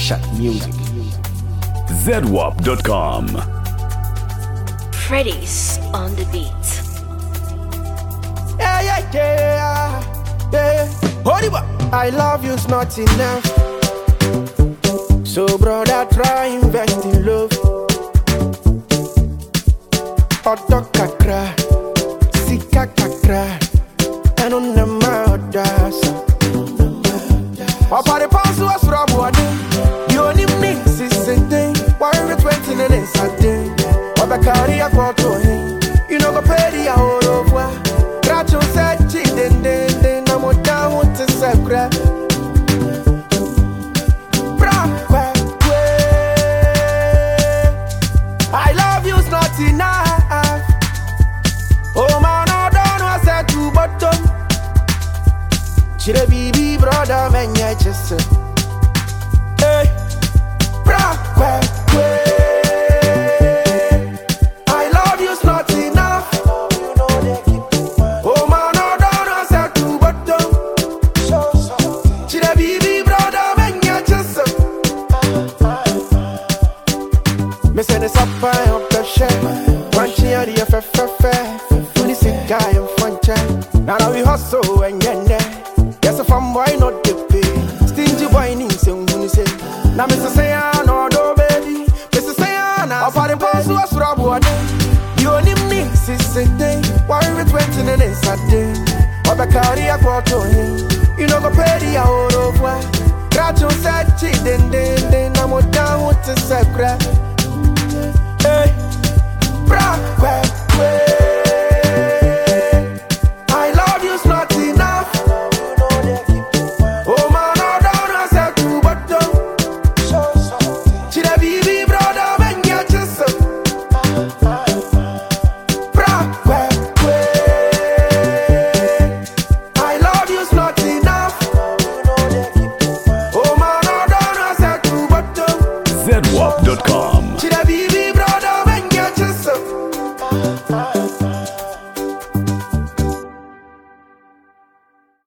Shut music. ZWAP.com. Freddy's on the beat. Yeah. I love you's not enough. So brother, try invest in love. Odo kakra, sika kakra, and on the mouth. Papa the pass was from one day. You only mix is a day. Why are you 20 minutes a day? Or the carry a quarter. You know go pay the hour of what? Gracho said cheat then I'm down to secret. I love you's not enough. Oh man, I don't know I said to bottom. Chile baby brother, man, yeah, just hey, I love you's not enough. Oh man, I don't know I said to bottom. Chile baby brother, man, yeah, just me send this up on the shelf. One cheer the FFF. Fully sick guy in front check. Now we hustle and get there. Yes, if I'm why not the pay. Stingy boy needs some money say. Now Mr. Sayan or no baby. Mr. Sayan, I'll find a boss who was robbed one day. You only mix is a day. Why are you 20 minutes a day? Or the carry a quarter. You know go pay the hour of what? Gracho said cheat then I'm down to secret.